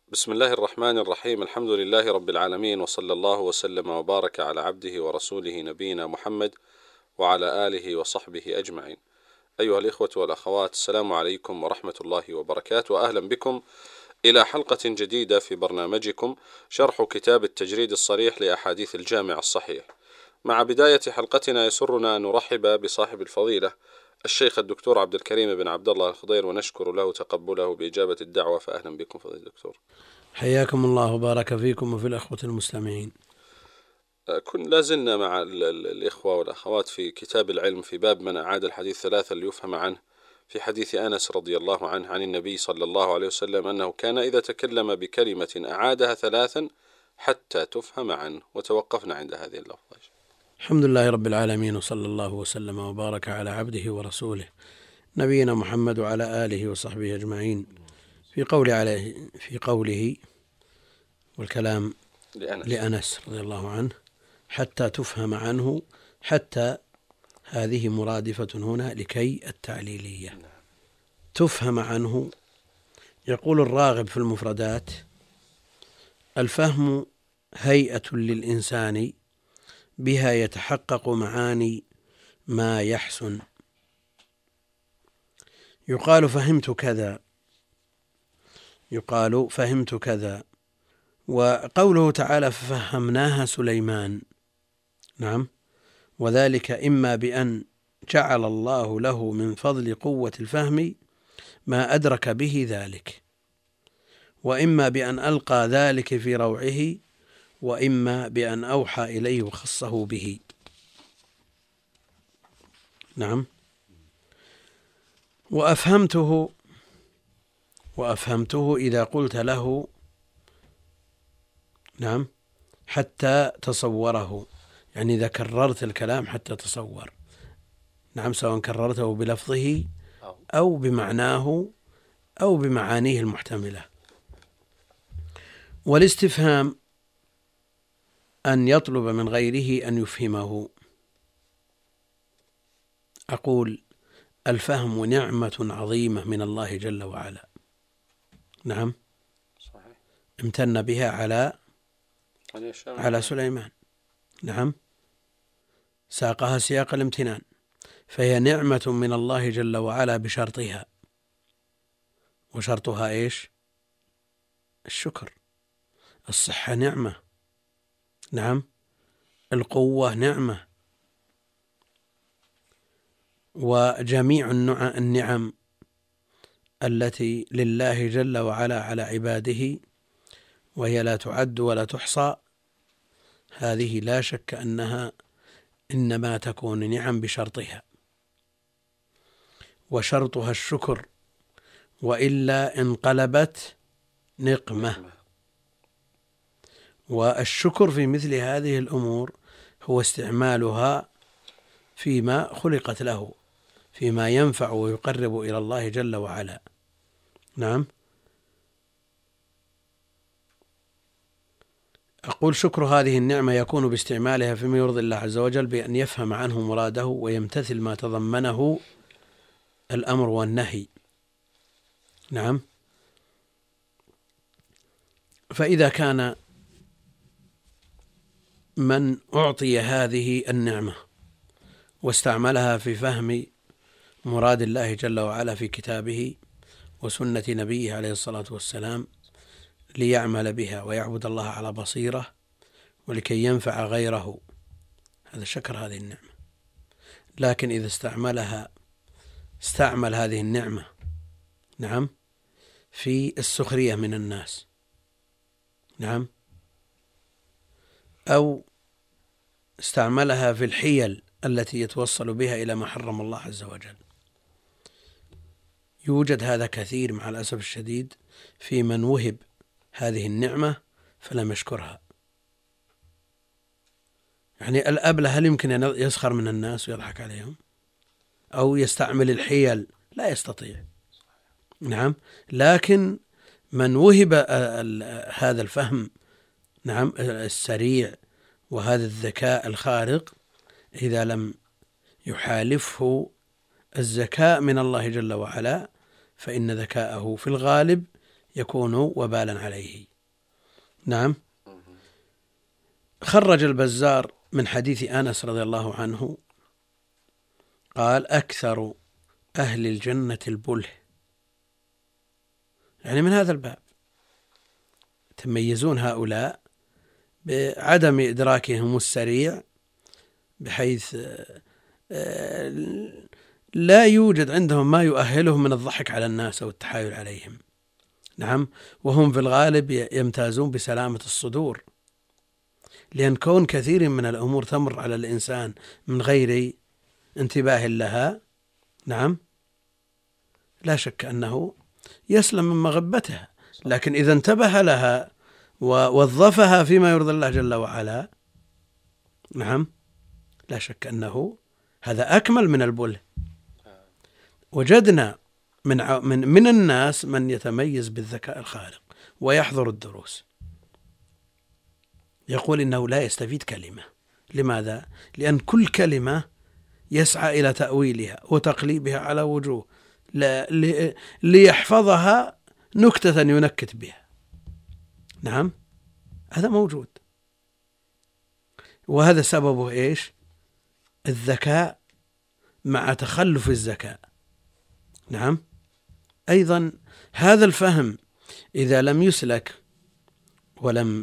بسم الله الرحمن الرحيم. الحمد لله رب العالمين، وصلى الله وسلم وبارك على عبده ورسوله نبينا محمد وعلى آله وصحبه أجمعين. أيها الإخوة والأخوات، السلام عليكم ورحمة الله وبركاته، وأهلا بكم إلى حلقة جديدة في برنامجكم شرح كتاب التجريد الصريح لأحاديث الجامع الصحيح. مع بداية حلقتنا يسرنا أن نرحب بصاحب الفضيلة الشيخ الدكتور عبد الكريم بن عبد الله الخضير، ونشكر له تقبله بإجابة الدعوة، فأهلا بكم فضيلة الدكتور. حياكم الله وبارك فيكم وفي الأخوة المستمعين. لازلنا مع الإخوة والأخوات في كتاب العلم في باب من أعاد الحديث ثلاثا ليفهم عنه، في حديث أنس رضي الله عنه عن النبي صلى الله عليه وسلم أنه كان إذا تكلم بكلمة أعادها ثلاثا حتى تفهم عنه، وتوقفنا عند هذه اللفظة. الحمد لله رب العالمين، وصلى الله وسلم وبارك على عبده ورسوله نبينا محمد وعلى آله وصحبه أجمعين. في قوله والكلام لأنس رضي الله عنه حتى تفهم عنه، حتى هذه مرادفة هنا لكي التعليلية. تفهم عنه. يقول الراغب في المفردات: الفهم هيئة للإنسان بها يتحقق معاني ما يحسن. يقال فهمت كذا، وقوله تعالى ففهمناها سليمان، نعم، وذلك إما بأن جعل الله له من فضل قوة الفهم ما أدرك به ذلك، وإما بأن ألقى ذلك في روعه، وإما بأن أوحى إليه وخصه به. نعم. وأفهمته إذا قلت له نعم حتى تصوره، يعني إذا كررت الكلام حتى تصور، نعم، سواء كررته بلفظه أو بمعناه أو بمعانيه المحتملة. والاستفهام أن يطلب من غيره أن يفهمه. أقول: الفهم نعمة عظيمة من الله جل وعلا، نعم، صحيح، امتن بها على سليمان، نعم، ساقها سياق الامتنان، فهي نعمة من الله جل وعلا بشرطها، وشرطها إيش؟ الشكر. الصحة نعمة، نعم، القوة نعمة، وجميع النعم التي لله جل وعلا على عباده، وهي لا تعد ولا تحصى، هذه لا شك أنها إنما تكون نعم بشرطها، وشرطها الشكر، وإلا انقلبت نقمة. والشكر في مثل هذه الأمور هو استعمالها فيما خلقت له، فيما ينفع ويقرب إلى الله جل وعلا. نعم. أقول: شكر هذه النعمة يكون باستعمالها فيما يرضي الله عز وجل، بأن يفهم عنه مراده ويمتثل ما تضمنه الأمر والنهي. نعم. فإذا كان من أعطي هذه النعمة واستعملها في فهم مراد الله جل وعلا في كتابه وسنة نبيه عليه الصلاة والسلام ليعمل بها ويعبد الله على بصيرة ولكي ينفع غيره، هذا شكر هذه النعمة. لكن إذا استعمل هذه النعمة، نعم، في السخرية من الناس، نعم، أو استعملها في الحيل التي يتوصل بها إلى ما حرم الله عز وجل، يوجد هذا كثير مع الأسف الشديد في من وهب هذه النعمة فلم يشكرها. يعني الأبله هل يمكن أن يسخر من الناس ويضحك عليهم أو يستعمل الحيل؟ لا يستطيع. نعم. لكن من وهب هذا الفهم، نعم، السريع وهذا الذكاء الخارق، إذا لم يحالفه الذكاء من الله جل وعلا، فإن ذكاءه في الغالب يكون وبالا عليه. نعم. خرج البزار من حديث أنس رضي الله عنه قال: أكثر أهل الجنة البله، يعني من هذا الباب تميزون هؤلاء بعدم إدراكهم السريع، بحيث لا يوجد عندهم ما يؤهلهم من الضحك على الناس أو التحايل عليهم. نعم. وهم في الغالب يمتازون بسلامة الصدور، لأن كون كثير من الأمور تمر على الإنسان من غير انتباه لها، نعم، لا شك أنه يسلم من مغبتها، لكن إذا انتبه لها ووظفها فيما يرضي الله جل وعلا، نعم، لا شك أنه هذا أكمل من البله. وجدنا من الناس من يتميز بالذكاء الخارق ويحضر الدروس، يقول إنه لا يستفيد كلمة. لماذا؟ لأن كل كلمة يسعى إلى تأويلها وتقليبها على وجوه ليحفظها نكتة ينكت بها. نعم، هذا موجود، وهذا سببه إيش؟ الذكاء مع تخلف الذكاء. نعم. أيضا هذا الفهم إذا لم يسلك ولم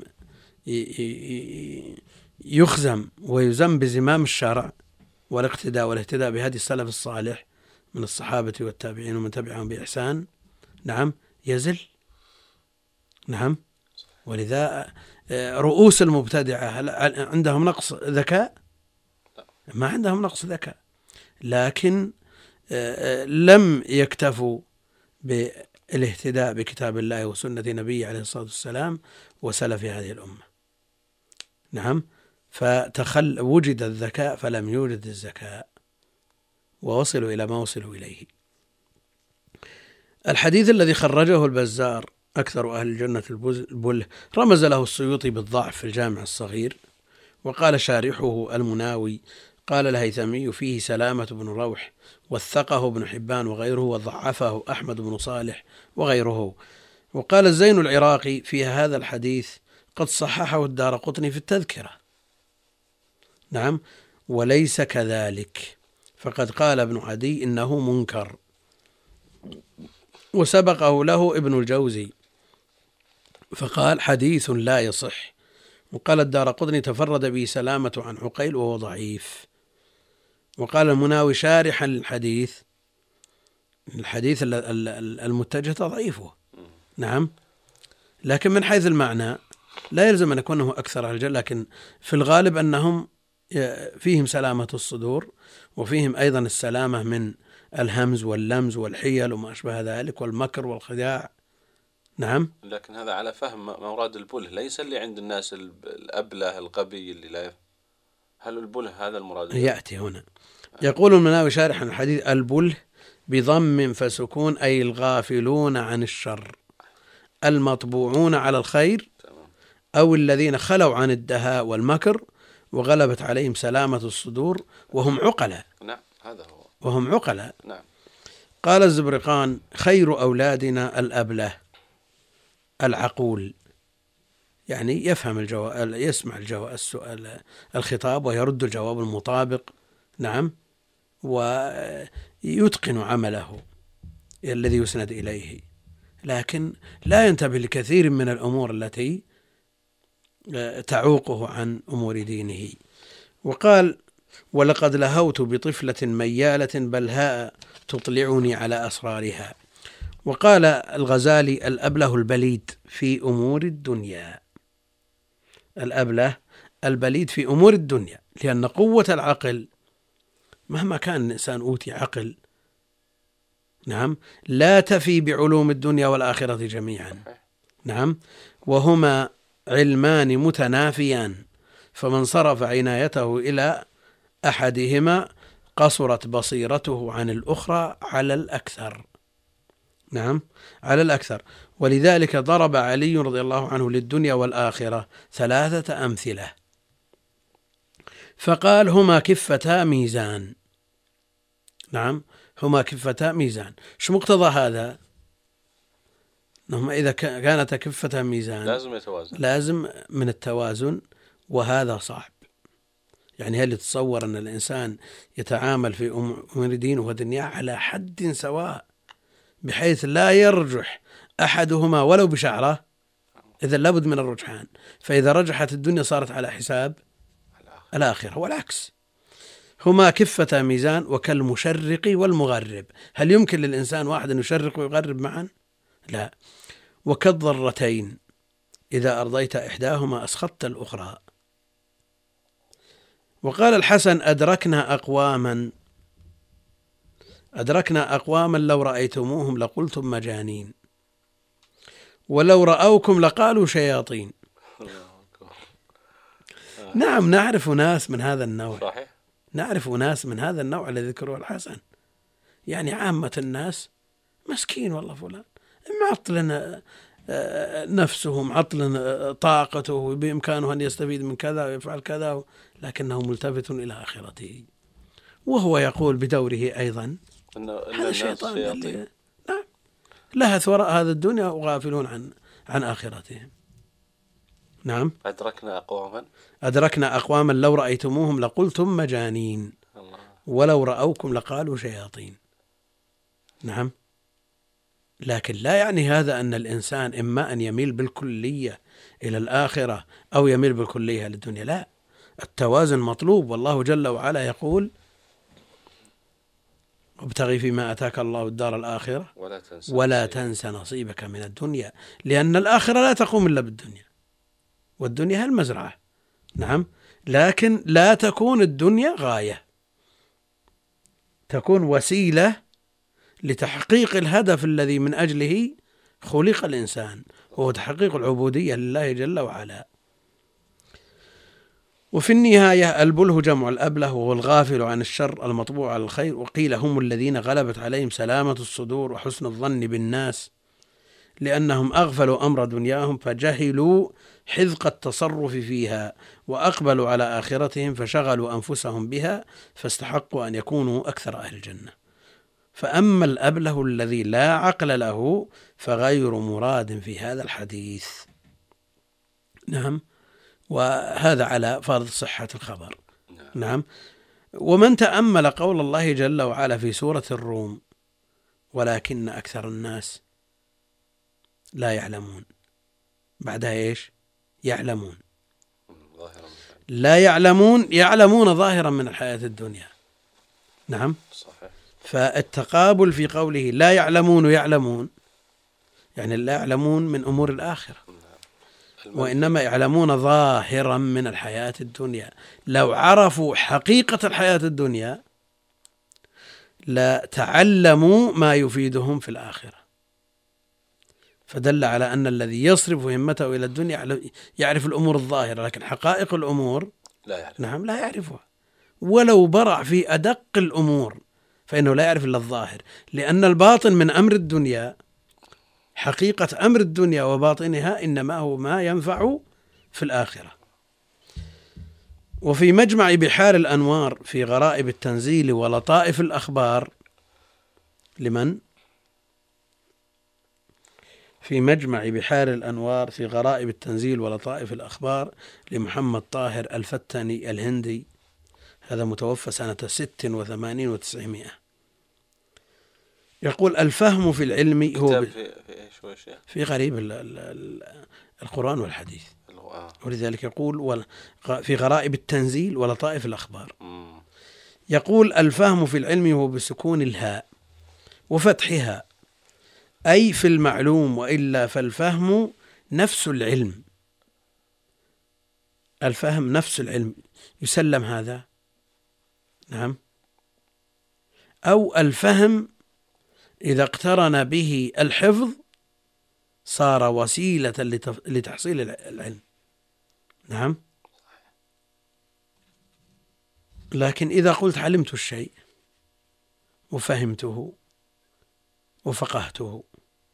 يخزم ويزم بزمام الشرع والاهتداء بهدي السلف الصالح من الصحابة والتابعين ومن تبعهم بإحسان، نعم، يزل. نعم. ولذا رؤوس المبتدعة هل عندهم نقص ذكاء؟ ما عندهم نقص ذكاء، لكن لم يكتفوا بالاهتداء بكتاب الله وسنة نبيه عليه الصلاة والسلام وسلف هذه الأمة. نعم. وجد الذكاء فلم يوجد الذكاء، ووصلوا إلى ما وصلوا إليه. الحديث الذي خرجه البزار أكثر أهل الجنة البله رمز له السيوطي بالضعف في الجامع الصغير، وقال شارحه المناوي: قال الهيثمي: فيه سلامة بن روح، وثقه ابن حبان وغيره، وضعفه أحمد بن صالح وغيره. وقال الزين العراقي في هذا الحديث: قد صححه الدارقطني في التذكرة. نعم. وليس كذلك، فقد قال ابن عدي إنه منكر، وسبقه له ابن الجوزي فقال حديث لا يصح. وقال الدارقطني: تفرد به سلامة عن عقيل وهو ضعيف. وقال المناوي شارحا للحديث: الحديث المتجه ضعيفه. نعم. لكن من حيث المعنى لا يلزم أن يكون أكثر أهل الجنة، لكن في الغالب أنهم فيهم سلامة الصدور، وفيهم أيضا السلامة من الهمز واللمز والحيل وما أشبه ذلك والمكر والخداع. نعم. لكن هذا على فهم مراد البله، ليس اللي عند الناس الأبله الغبي اللي لا يفهم. هل البله هذا المراد؟ يأتي هنا. يقول المناوي شارحا الحديث: البله بضم فسكون، أي الغافلون عن الشر، المطبوعون على الخير، أو الذين خلوا عن الدهاء والمكر وغلبت عليهم سلامة الصدور وهم عقلاء. نعم، هذا هو، وهم عقلاء. نعم. قال الزبرقان: خير أولادنا الأبله العقول، يعني يفهم الجواب، يسمع السؤال الخطاب ويرد الجواب المطابق. نعم. ويتقن عمله الذي يسند إليه، لكن لا ينتبه لكثير من الأمور التي تعوقه عن أمور دينه. وقال: ولقد لهوت بطفلة ميالة بلهاء تطلعني على أسرارها. وقال الغزالي: الأبله البليد في أمور الدنيا. الأبله البليد في أمور الدنيا، لأن قوة العقل مهما كان الإنسان أوتي عقل، نعم، لا تفي بعلوم الدنيا والآخرة جميعا. نعم. وهما علمان متنافيان، فمن صرف عنايته إلى أحدهما قصرت بصيرته عن الأخرى على الأكثر. نعم، على الأكثر. ولذلك ضرب علي رضي الله عنه للدنيا والآخرة 3 أمثلة، فقال: هما كفتا ميزان. نعم، هما كفتا ميزان. شو مقتضى هذا؟ أنهم إذا كانت كفة ميزان لازم يتوازن، لازم من التوازن، وهذا صعب. يعني هل يتصور أن الإنسان يتعامل في أمور دينه ودنياه على حد سواء بحيث لا يرجح أحدهما ولو بشعرة؟ إذا لابد من الرجحان، فإذا رجحت الدنيا صارت على حساب الآخرة، والعكس. هما كفة ميزان وكالمشرق والمغرب. هل يمكن للإنسان واحد أن يشرق ويغرب معا؟ لا. وكالضرتين إذا أرضيت إحداهما أسخطت الأخرى. وقال الحسن: أدركنا أقواما لو رأيتموهم لقلتم مجانين، ولو رأوكم لقالوا شياطين. نعم، نعرف ناس من هذا النوع. صحيح. نعرف ناس من هذا النوع الذي ذكره الحسن. يعني عامة الناس مسكين والله فلان معطل نفسه، معطل طاقته، بإمكانه أن يستفيد من كذا ويفعل كذا، لكنه ملتفت إلى آخرته، وهو يقول بدوره أيضا هذا الشيطان. نعم، لهث وراء هذا الدنيا وغافلون عن آخرتهم. نعم. أدركنا أقواما لو رأيتموهم لقلتم مجانين، ولو رأوكم لقالوا شياطين. نعم. لكن لا يعني هذا أن الإنسان إما أن يميل بالكلية إلى الآخرة أو يميل بالكلية للدنيا، لا، التوازن مطلوب. والله جل وعلا يقول: وابتغي فيما أتاك الله الدار الآخرة ولا تنس نصيبك من الدنيا، لأن الآخرة لا تقوم إلا بالدنيا، والدنيا هي المزرعة. نعم. لكن لا تكون الدنيا غاية، تكون وسيلة لتحقيق الهدف الذي من أجله خلق الإنسان، وهو تحقيق العبودية لله جل وعلا. وفي النهاية البله جمع الأبله، وهو الغافل عن الشر المطبوع على الخير. وقيل: هم الذين غلبت عليهم سلامة الصدور وحسن الظن بالناس، لأنهم أغفلوا أمر دنياهم فجهلوا حذق التصرف فيها، وأقبلوا على آخرتهم فشغلوا أنفسهم بها، فاستحقوا أن يكونوا أكثر أهل الجنة. فأما الأبله الذي لا عقل له فغير مراد في هذا الحديث. نعم. وهذا على فرض صحة الخبر. نعم. ومن تأمل قول الله جل وعلا في سورة الروم: ولكن أكثر الناس لا يعلمون، بعدها إيش؟ يعلمون. لا يعلمون ظاهرا من الحياة الدنيا. نعم. صحيح. فالتقابل في قوله لا يعلمون ويعلمون، يعني لا يعلمون من أمور الآخرة، وإنما يعلمون ظاهرا من الحياة الدنيا. لو عرفوا حقيقة الحياة الدنيا لتعلموا ما يفيدهم في الآخرة. فدل على أن الذي يصرف همته إلى الدنيا يعرف الأمور الظاهرة، لكن حقائق الأمور لا يعرف. نعم، لا يعرفها. ولو برع في أدق الأمور فإنه لا يعرف إلا الظاهر، لأن الباطن من أمر الدنيا، حقيقة أمر الدنيا وباطنها إنما هو ما ينفع في الآخرة. وفي مجمع بحار الأنوار في غرائب التنزيل ولطائف الأخبار لمن؟ في مجمع بحار الأنوار في غرائب التنزيل ولطائف الأخبار لمحمد طاهر الفتني الهندي، هذا متوفى سنة 86 و900. يقول: الفهم في العلم هو في غريب القرآن والحديث، ولذلك يقول في غرائب التنزيل ولطائف الأخبار. يقول: الفهم في العلم هو بسكون الهاء وفتحها، أي في المعلوم، وإلا فالفهم نفس العلم. الفهم نفس العلم يسلم هذا. نعم. أو الفهم إذا اقترن به الحفظ صار وسيلة لتحصيل العلم. نعم. لكن إذا قلت علمت الشيء وفهمته وفقهته،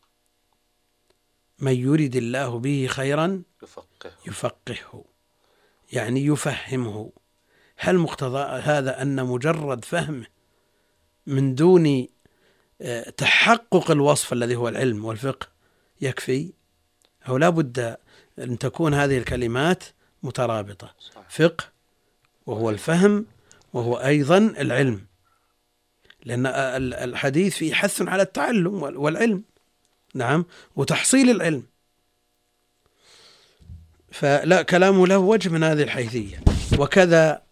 من يريد الله به خيرا يفقهه، يعني يفهمه. هل مقتضى هذا أن مجرد فهمه من دون تحقق الوصف الذي هو العلم والفقه يكفي أو لا بد أن تكون هذه الكلمات مترابطة؟ فقه وهو الفهم وهو أيضا العلم، لأن الحديث فيه حث على التعلم والعلم، نعم، وتحصيل العلم، فلا كلامه له وجه من هذه الحيثية. وكذا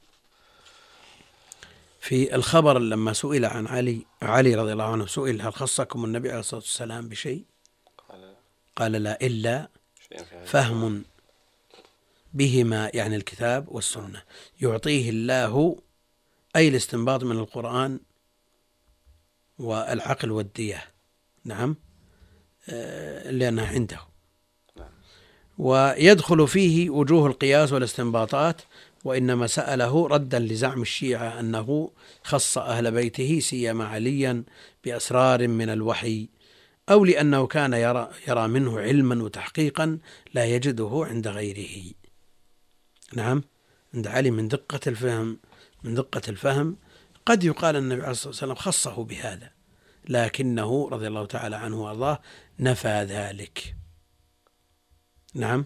في الخبر لما سئل عن علي رضي الله عنه، سئل هل خصكم النبي عليه الصلاة والسلام بشيء؟ قال لا، إلا فهم بهما، يعني الكتاب والسنة، يعطيه الله، أي الاستنباط من القرآن والعقل والدية، نعم، لأنها عنده، ويدخل فيه وجوه القياس والاستنباطات، وإنما سأله ردا لزعم الشيعة أنه خص أهل بيته سيما عليا بأسرار من الوحي، أو لأنه كان يرى منه علما وتحقيقا لا يجده عند غيره. نعم، عند علي من دقة الفهم قد يقال أن النبي عليه الصلاة والسلام خصه بهذا، لكنه رضي الله تعالى عنه وأرضاه نفى ذلك. نعم،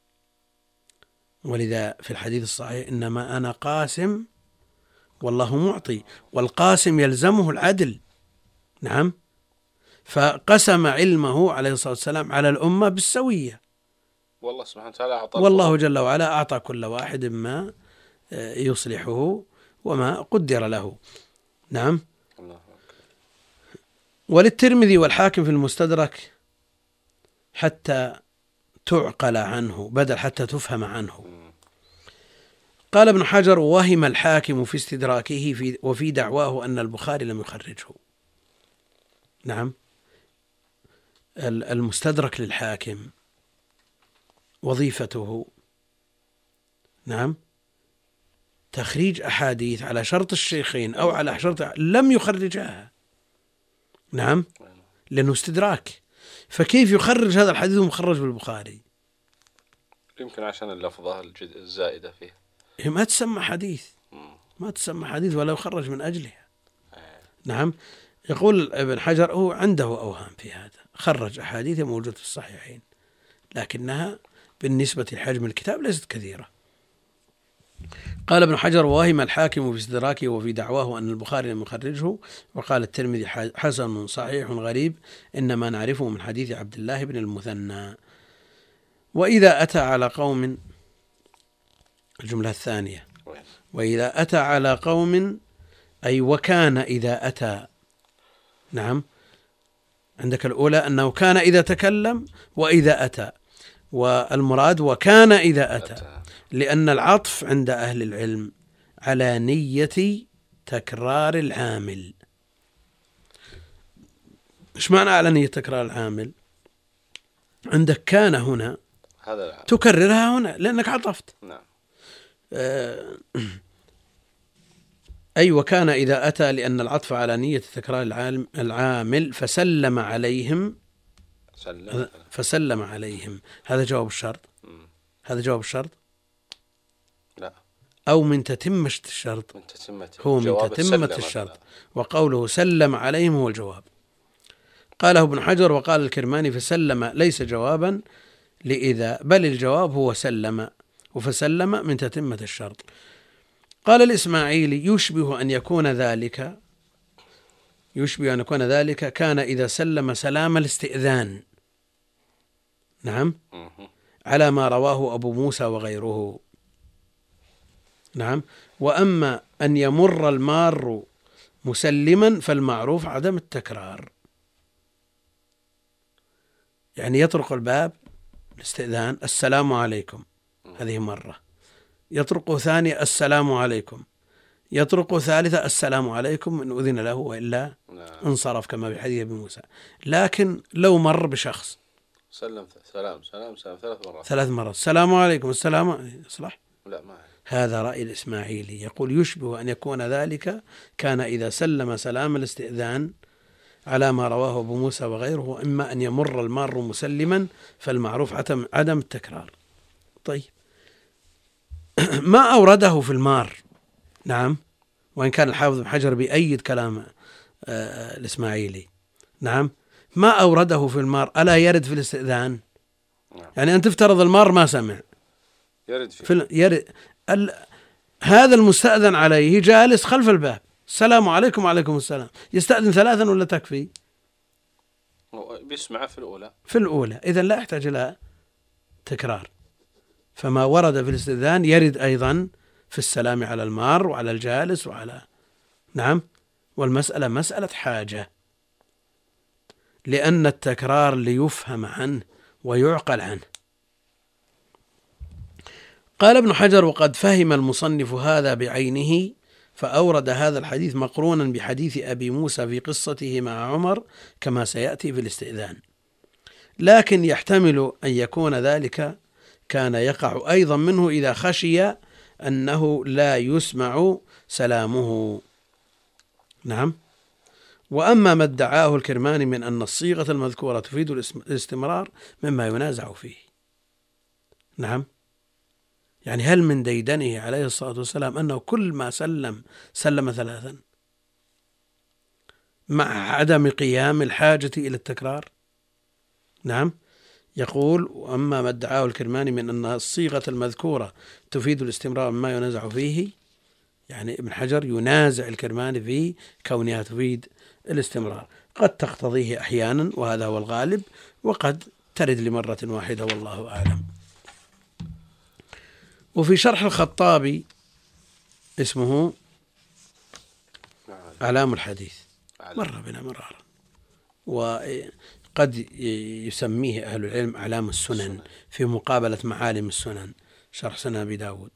ولذا في الحديث الصحيح إنما أنا قاسم والله معطي، والقاسم يلزمه العدل. نعم، فقسم علمه عليه الصلاة والسلام على الأمة بالسوية، والله سبحانه وتعالى أعطى، والله جل وعلا أعطى كل واحد ما يصلحه وما قدر له. نعم. وللترمذي والحاكم في المستدرك حتى تعقل عنه بدل حتى تفهم عنه. قال ابن حجر: وهم الحاكم في استدراكه وفي دعواه أن البخاري لم يخرجه. نعم، المستدرك للحاكم وظيفته، نعم، تخريج أحاديث على شرط الشيخين أو على شرط لم يخرجها. نعم، لأنه استدراك، فكيف يخرج هذا الحديث مخرج بالبخاري؟ يمكن عشان اللفظة الزائدة فيه، هي ما تسمى حديث، ما تسمى حديث ولا يخرج من أجلها. نعم، يقول ابن حجر هو عنده أوهام في هذا، خرج أحاديث موجودة في الصحيحين لكنها بالنسبة لحجم الكتاب ليست كثيرة. قال ابن حجر: وهم الحاكم في استدراكه وفي دعواه أن البخاري لم يخرجه. وقال الترمذي: حسن صحيح غريب، إنما نعرفه من حديث عبد الله بن المثنى. وإذا أتى على قوم، الجملة الثانية، وإذا أتى على قوم أي وكان إذا أتى. نعم، عندك الأولى أنه كان إذا تكلم وإذا أتى، والمراد وكان إذا أتى، لأن العطف عند أهل العلم على نية تكرار العامل. إيش معنى على نية تكرار العامل؟ عندك كان هنا تكررها هنا لأنك عطفت. نعم. أي وكان إذا أتى، لأن العطف على نية تكرار العامل. فسلم عليهم، فسلم عليهم، هذا جواب الشرط. هذا جواب الشرط؟ لا، أو من تتمة الشرط، هو من تتمة الشرط، وقوله سلم عليهم هو الجواب. قاله ابن حجر وقال الكرماني: فسلم ليس جوابا لإذا، بل الجواب هو سلم، وفسلم من تتمة الشرط. قال الإسماعيلي: يشبه أن يكون ذلك كان إذا سلم سلام الاستئذان. نعم، على ما رواه أبو موسى وغيره. نعم، وأما أن يمر المار مسلما فالمعروف عدم التكرار، يعني يطرق الباب الاستئذان السلام عليكم، هذه مرة، يطرق ثانية السلام عليكم، يطرق ثالثة السلام عليكم إن أذن له وإلا انصرف، كما في حديث أبي موسى. لكن لو مر بشخص سلم سلام 3 مرات السلام عليكم السلام، صلاح؟ لا، ما هذا رأي الإسماعيلي، يقول يشبه أن يكون ذلك كان إذا سلم سلام الاستئذان على ما رواه أبو موسى وغيره، إما أن يمر المار مسلما فالمعروف عدم التكرار. طيب، ما أورده في المار. نعم، وإن كان الحافظ بن حجر بأيد كلام الإسماعيلي. نعم، ما أورده في المار ألا يرد في الاستئذان؟ نعم. يعني أن تفترض المار ما سمع، يرد فيه. هذا المستأذن عليه جالس خلف الباب، السلام عليكم وعليكم السلام، يستأذن ثلاثا ولا تكفي؟ بيسمع في الأولى، إذن لا يحتاج إلى تكرار. فما ورد في الاستئذان يرد أيضا في السلام على المار وعلى الجالس وعلى نعم. والمسألة مسألة حاجة، لأن التكرار ليفهم عنه ويعقل عنه. قال ابن حجر: وقد فهم المصنف هذا بعينه، فأورد هذا الحديث مقرونا بحديث أبي موسى في قصته مع عمر كما سيأتي في الاستئذان، لكن يحتمل أن يكون ذلك كان يقع أيضا منه إذا خشي أنه لا يسمع سلامه. نعم. وأما ما ادعاه الكرماني من أن الصيغة المذكورة تفيد الاستمرار مما ينازع فيه. نعم. يعني هل من ديدنه عليه الصلاة والسلام أنه كل ما سلم ثلاثا مع عدم قيام الحاجة إلى التكرار؟ نعم. يقول: وأما ما ادعاه الكرماني من أن الصيغة المذكورة تفيد الاستمرار مما ينازع فيه، يعني ابن حجر ينازع الكرماني في كونها تفيد الاستمرار، قد تقتضيه أحيانا وهذا هو الغالب، وقد ترد لمرة واحدة والله أعلم. وفي شرح الخطابي اسمه أعلام الحديث، مر بنا مرارا، وقد يسميه أهل العلم أعلام السنن في مقابلة معالم السنن، شرح سنن أبي داود.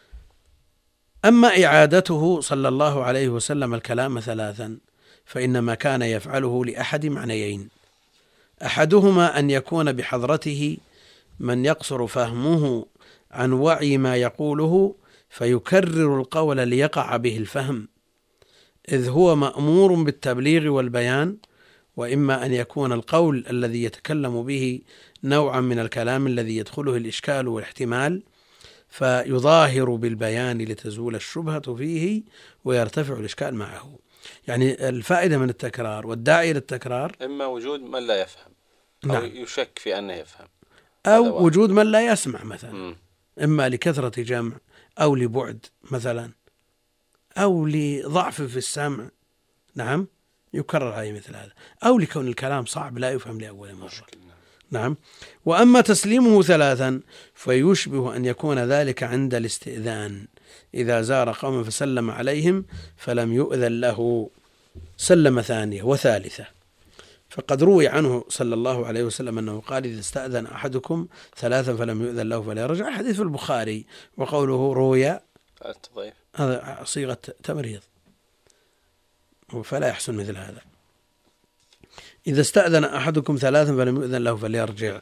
أما إعادته صلى الله عليه وسلم الكلام ثلاثا فإنما كان يفعله لأحد معنيين: أحدهما أن يكون بحضرته من يقصر فهمه عن وعي ما يقوله فيكرر القول ليقع به الفهم، إذ هو مأمور بالتبليغ والبيان، وإما أن يكون القول الذي يتكلم به نوعا من الكلام الذي يدخله الإشكال والاحتمال فيظاهر بالبيان لتزول الشبهة فيه ويرتفع الإشكال معه. يعني الفائدة من التكرار والداعي للتكرار إما وجود من لا يفهم أو يشك في أنه يفهم، أو وجود من لا يسمع مثلا، إما لكثرة جمع أو لبعد مثلا أو لضعف في السمع، نعم، يكرر عليه مثل هذا، أو لكون الكلام صعب لا يفهم لأول مرة. نعم. وأما تسليمه ثلاثا فيشبه أن يكون ذلك عند الاستئذان، إذا زار قوم فسلم عليهم فلم يؤذن له سلم ثانية وثالثة، فقد روي عنه صلى الله عليه وسلم أنه قال: إذا استأذن أحدكم ثلاثا فلم يؤذن له فليرجع، حديث في البخاري. وقوله روي هذا صيغة تمريض، فلا يحسن مثل هذا. إذا استأذن أحدكم ثلاثا فلم يؤذن له فليرجع.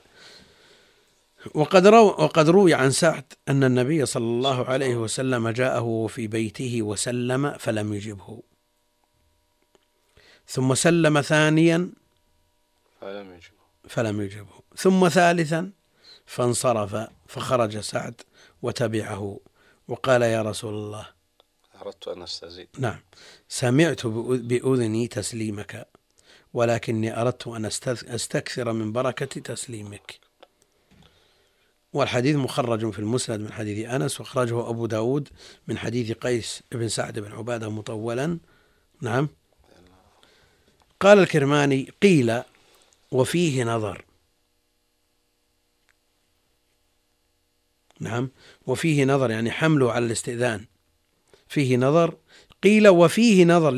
وقد روي عن سعد أن النبي صلى الله عليه وسلم جاءه في بيته وسلم فلم يجبه، ثم سلم ثانيا فلم يجبه، ثم ثالثا فانصرف، فخرج سعد وتبعه وقال: يا رسول الله، أردت أن أستزيد. نعم، سمعت بأذني تسليمك، ولكني أردت أن أستكثر من بركة تسليمك. والحديث مخرج في المسند من حديث أنس، وأخرجه أبو داود من حديث قيس بن سعد بن عبادة مطولا. نعم. قال الكرماني: قيل وفيه نظر. نعم. وفيه نظر يعني حمله على الاستئذان، فيه نظر. قيل وفيه نظر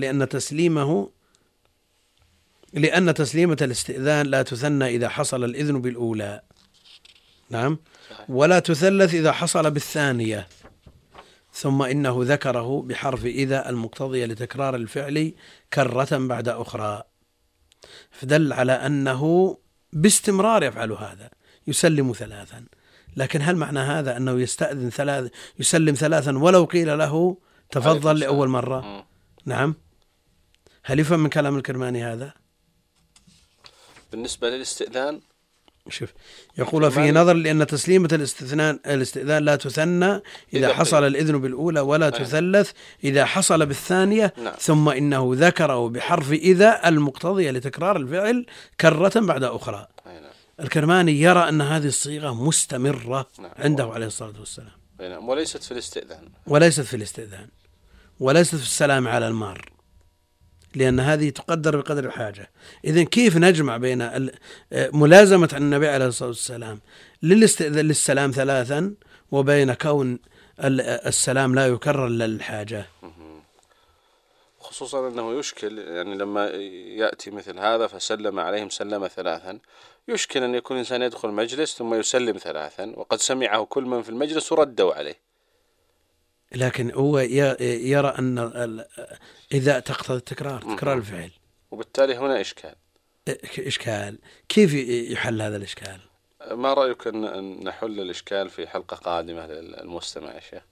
لأن تسليمة الاستئذان لا تثنى إذا حصل الإذن بالأولى، نعم، ولا تثلث إذا حصل بالثانية. ثم إنه ذكره بحرف إذا المقتضية لتكرار الفعل كرة بعد أخرى، فدل على أنه باستمرار يفعل هذا، يسلم ثلاثا. لكن هل معنى هذا أنه يسلم ثلاثا ولو قيل له تفضل لأول مرة؟ نعم. هل يفهم من كلام الكرماني هذا؟ بالنسبة للاستئذان شوف يقول فيه نظر لأن تسليمة الاستئذان لا تثنى إذا حصل الإذن بالأولى ولا تثلث إذا حصل بالثانية. نعم. ثم إنه ذكره بحرف إذا المقتضية لتكرار الفعل كرة بعد أخرى. نعم. الكرماني يرى أن هذه الصيغة مستمرة عنده عليه الصلاة والسلام. نعم. وليست في الاستئذان وليست في السلام على المار، لأن هذه تقدر بقدر الحاجة. إذن كيف نجمع بين ملازمة النبي عليه الصلاة والسلام للسلام ثلاثا وبين كون السلام لا يكرر للحاجة؟ خصوصا أنه يشكل يعني لما يأتي مثل هذا فسلم عليهم سلم ثلاثا، يشكل أن يكون إنسان يدخل مجلس ثم يسلم ثلاثا وقد سمعه كل من في المجلس وردوا عليه. لكن هو يرى أن إذا تقتضي تكرار الفعل، وبالتالي هنا إشكال. كيف يحل هذا الإشكال؟ ما رأيك أن نحل الإشكال في حلقة قادمة للمستمع يا شيخ؟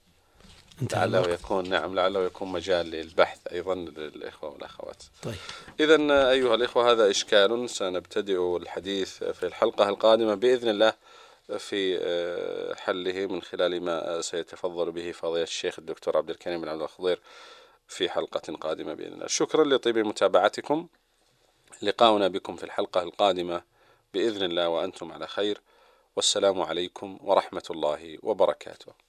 لعله يكون مجال للبحث أيضا للإخوة والأخوات. طيب. إذن أيها الإخوة هذا إشكال سنبتدئ الحديث في الحلقة القادمة بإذن الله في حله من خلال ما سيتفضل به فضيلة الشيخ الدكتور عبد الكريم بن عبد الخضير في حلقة قادمة بإذن الله. شكرا لطيب متابعتكم، لقاؤنا بكم في الحلقة القادمة بإذن الله وأنتم على خير، والسلام عليكم ورحمة الله وبركاته.